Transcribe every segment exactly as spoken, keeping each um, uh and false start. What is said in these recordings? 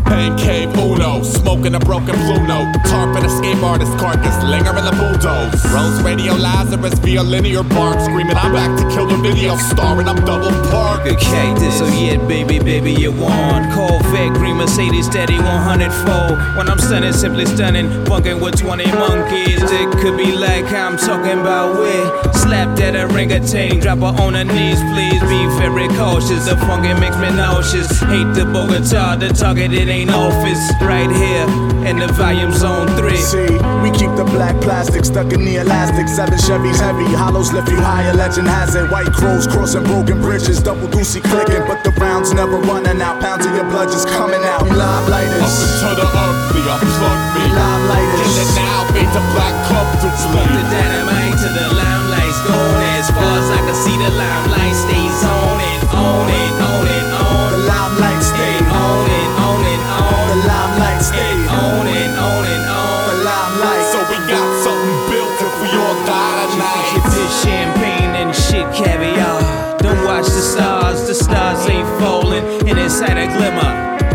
Pain cave Uno, smoking a broken blue note. Tarp and escape artist carcass, linger in the bulldoze. Rose radio Lazarus via linear bark, screaming I'm back to kill the video star and I'm double parked. Okay, this so yeah, baby, baby, you want Corvette, green Mercedes, steady one hundred four. When I'm stunning, simply stunning, bunking with twenty monkeys. It could be like how I'm talking about where slap that a ring-a-ting, drop her on her knees, please be very cautious. The funky makes me nauseous. Hate the Bogota, the target, it ain't office. Right here in the volume zone three. See, we keep the black plastic stuck in the elastic. Seven Chevys heavy, hollows lift you higher. Legend has it. White crows crossing broken bridges, double goosey clicking, but the rounds never running out. Pounds of your blood just coming out. We live lighters. Up into the earthly, unplug me. We live lighters. Kill it now, beat the black cup to Smoke the dynamite to the limelights, going as far as I can see. The limelight stays on it, on it, on it, on. The limelight stay on it, on it, on. The limelight stay on it, on it, on. The limelight. So we got something built if we all die tonight. Get this champagne and shit caviar. Don't watch the stars, the stars ain't falling, and inside a glimmer.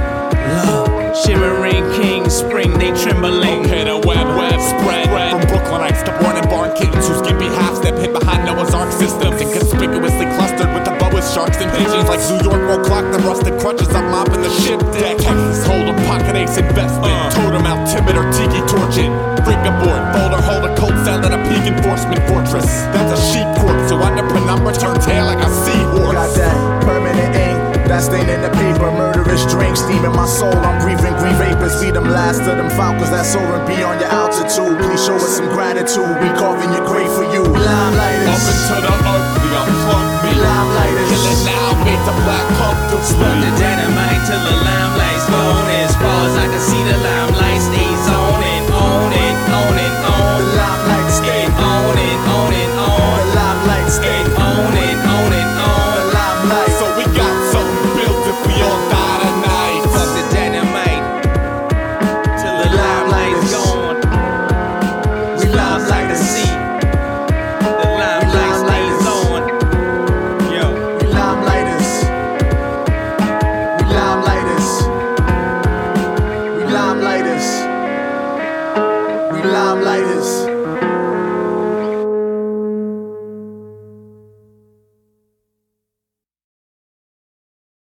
Love, shimmering king, spring, they trembling. Okay, the web, web spread. From Brooklynites to born and barn kittens who skip half step hid behind Noah's Ark systems, inconspicuously clustered with the boas, sharks, and pigeons. Like New York will clock the rusted crutches, I'm mopping the ship deck. Texas Hold'em, pocket ace investment. Uh. Totem out, timid or tiki torching. Freak aboard, boulder, hold a cold cell at a peak enforcement fortress. That's a sheep corpse, so under penumbra turn tail like a seahorse. Got that permanent ink, that stain in the paper. Murderous drink, steaming my soul. I'm breathing green vapors. See them last of them falcons that soar and be on your altitude. Please show us some gratitude. We carving your grave for you. Limelighters. Up into the earthly, unplug me. Limelighters. Kill it now, make the black cup to Smoke the dynamite till the limelight's gone. As far as I can see, the limelight stays on it, on it, on it, on. The limelight stay on it, on it, on. The limelight stay on it, on it, on. The limelight. So we got something built if we all die tonight. Fuck the dynamite till the limelight's gone. We live like the sea. The limelight stays on. Yo. We limelighters. We limelighters. We limelighters. We limelighters.